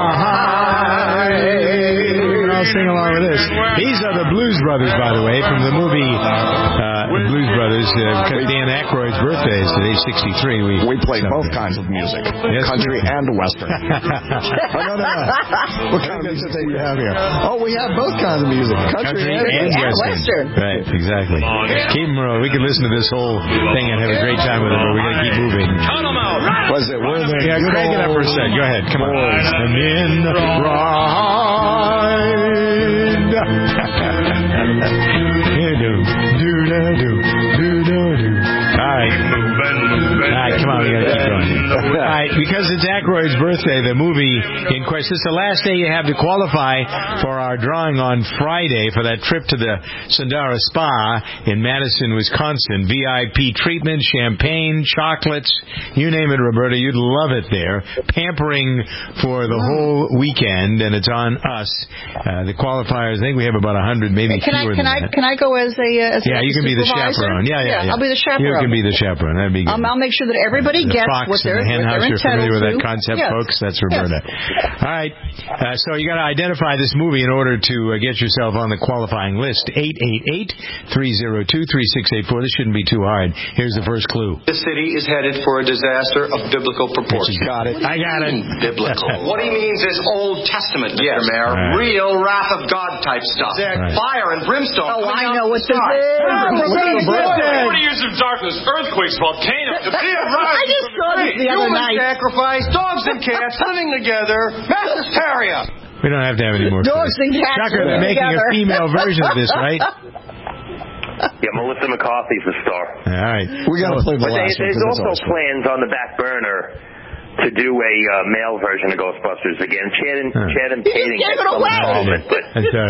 Rawhide. I'll sing along with this. These are the Blues Brothers, by the way, from the movie Blues Brothers. Dan Aykroyd's birthday is today, 63. We play both kinds of music. Yes, country and Western. No. What kind of music do you have here? Oh, we have both kinds of music. Country and Western. Right, exactly. Keep them rolling. We could listen to this whole thing and have a great time with it, but we're going to keep moving. Cut them out. Was it? Yeah, crank it up for a sec. Go ahead. Come on. I'm in the ride. Do. All right. All right, come on. we got to keep going. All right, because it's Aykroyd's birthday, the movie in question. This is the last day you have to qualify for our drawing on Friday for that trip to the Sundara Spa in Madison, Wisconsin. VIP treatment, champagne, chocolates, you name it, Roberta. You'd love it there. Pampering for the whole weekend, and it's on us. The qualifiers, I think we have about 100, maybe fewer than that. Can I go as a you can be the chaperone. Yeah. I'll be the chaperone. You can be the chaperone. That'd be good. I'll make sure that everybody gets what they're entitled to. You're familiar with that concept, folks? That's Roberta. Yes. All right. So you got to identify this movie in order to get yourself on the qualifying list. 888-302-3684. This shouldn't be too hard. Here's the first clue. The city is headed for a disaster of biblical proportions. Got it. I got it. Biblical. What he means is Old Testament, Mr. Mayor. Right. Real wrath of God type stuff. Right. Fire and brimstone. Oh, I know what this is. Years of darkness, earthquakes, volcanoes. I just saw this the other night. Human sacrifice, dogs and cats living together, mass hysteria. We don't have to have any more dogs and cats. Chucker, they're making a female version of this, right? Yeah, Melissa McCarthy's the star. All right. We got to play the last one. There's also plans on the back burner to do a male version of Ghostbusters again. Channing Tatum has some involvement, but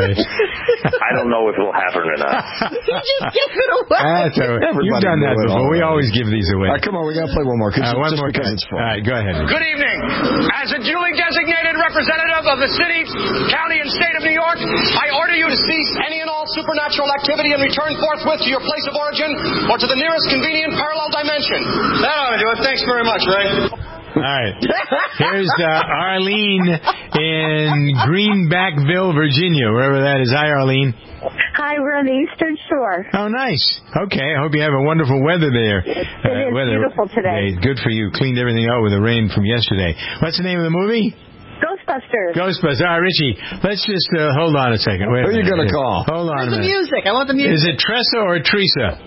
I don't know if it'll happen or not. You just give it away. You've done that before. We always give these away. Come on, we got to play one more. One more because it's fun. All right, go ahead. Good evening. As a duly designated representative of the city, county, and state of New York, I order you to cease any and all supernatural activity and return forthwith to your place of origin or to the nearest convenient parallel dimension. That ought to do it. Thanks very much, Ray. All right. Here's Arlene in Greenbackville, Virginia, wherever that is. Hi, Arlene. Hi, we're on the Eastern Shore. Oh, nice. Okay, I hope you have a wonderful weather there. It is beautiful today. Good for you. Cleaned everything out with the rain from yesterday. What's the name of the movie? Ghostbusters. Ghostbusters. All right, Richie, let's just hold on a second. Wait a minute. Who are you going to call? Hold on a minute. The music. I want the music. Is it Tressa or Teresa?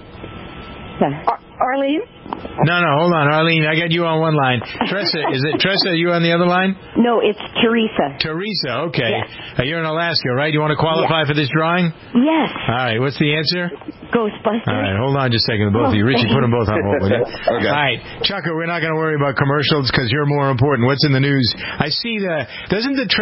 Arlene? No, hold on, Arlene. I got you on one line. Tressa, is it Tressa? Are you on the other line? No, it's Teresa. Teresa, okay. Yes. You're in Alaska, right? You want to qualify for this drawing? Yes. All right, what's the answer? Ghostbusters. All right, hold on just a second, both of you. Richie, put them both on hold, will you? Okay. All right, Chucker, we're not going to worry about commercials because you're more important. What's in the news? I see doesn't the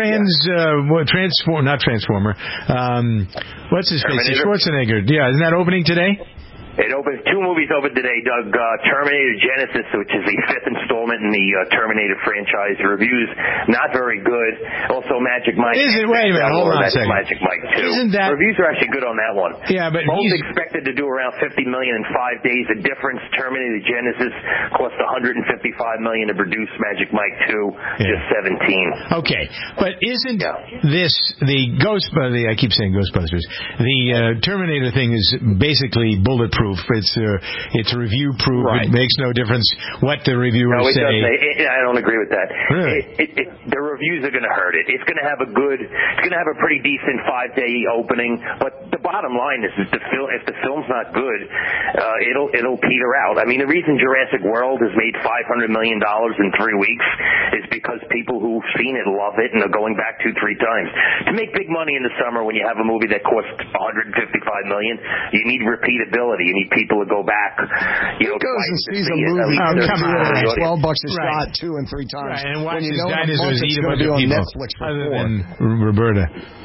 Transformer, what's his face? Schwarzenegger. Yeah, isn't that opening today? It opens 2 movies open today, Doug. Terminator Genesis, which is the 5th installment in the Terminator franchise. The reviews not very good. Also, Magic Mike. Is it? Wait a minute. Hold on a second. Magic Mike 2. Isn't that? The reviews are actually good on that one. Yeah, but both expected to do around $50 million in 5 days. The difference: Terminator Genesis cost $155 million to produce. Magic Mike 2 just 17. Okay, but isn't this the Ghostbusters? I keep saying Ghostbusters. The Terminator thing is basically bulletproof. It's review proof. Right. It makes no difference what the reviewers say. I don't agree with that. Really? The reviews are going to hurt it. It's going to have a pretty decent 5-day opening. But the bottom line is, if the film's not good, it'll peter out. I mean, the reason Jurassic World has made $500 million in 3 weeks is because people who've seen it love it and are going back 2-3 times. To make big money in the summer when you have a movie that costs $155 million, you need repeatability. You need people to go back. Who goes and sees a movie come on, $12 a shot 2 and 3 times? Right, and watches dinosaurs eat a bunch of people. Netflix for other than Roberta.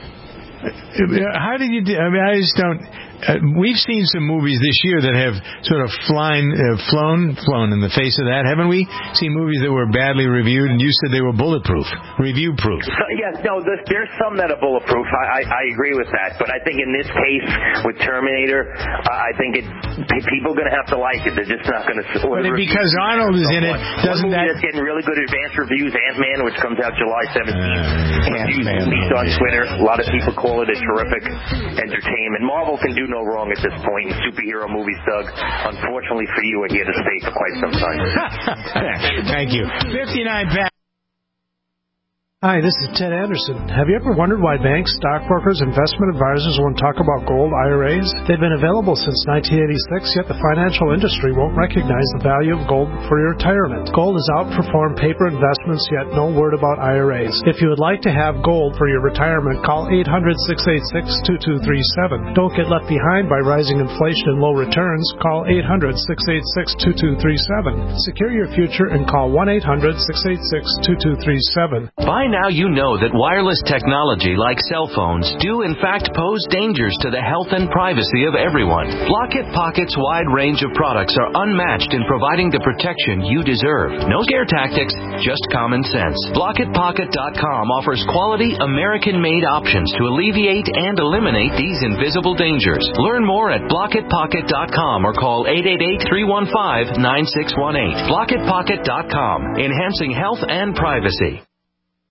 How did you do? I mean, I just don't. We've seen some movies this year that have sort of flown in the face of that, haven't we? Seen movies that were badly reviewed, and you said they were bulletproof, review-proof. There's some that are bulletproof. I agree with that, but I think in this case with Terminator, I think people are going to have to like it. They're just not going to. Because Arnold is in it, doesn't that? That's getting really good advanced reviews. Ant-Man, which comes out July 17th. Reviews on Twitter. A lot of people call it a terrific entertainment. Marvel can do no wrong at this point in superhero movies, Doug. Unfortunately for you, are here to stay for quite some time. Thank you. 59 Pat. Hi, this is Ted Anderson. Have you ever wondered why banks, stockbrokers, investment advisors won't talk about gold IRAs? They've been available since 1986, yet the financial industry won't recognize the value of gold for your retirement. Gold has outperformed paper investments, yet no word about IRAs. If you would like to have gold for your retirement, call 800-686-2237. Don't get left behind by rising inflation and low returns. Call 800-686-2237. Secure your future and call 1-800-686-2237. By now you know that wireless technology like cell phones do in fact pose dangers to the health and privacy of everyone. Blockit Pocket's wide range of products are unmatched in providing the protection you deserve. No scare tactics, just common sense. BlockitPocket.com offers quality American-made options to alleviate and eliminate these invisible dangers. Learn more at BlockitPocket.com or call 888-315-9618. BlockitPocket.com, enhancing health and privacy.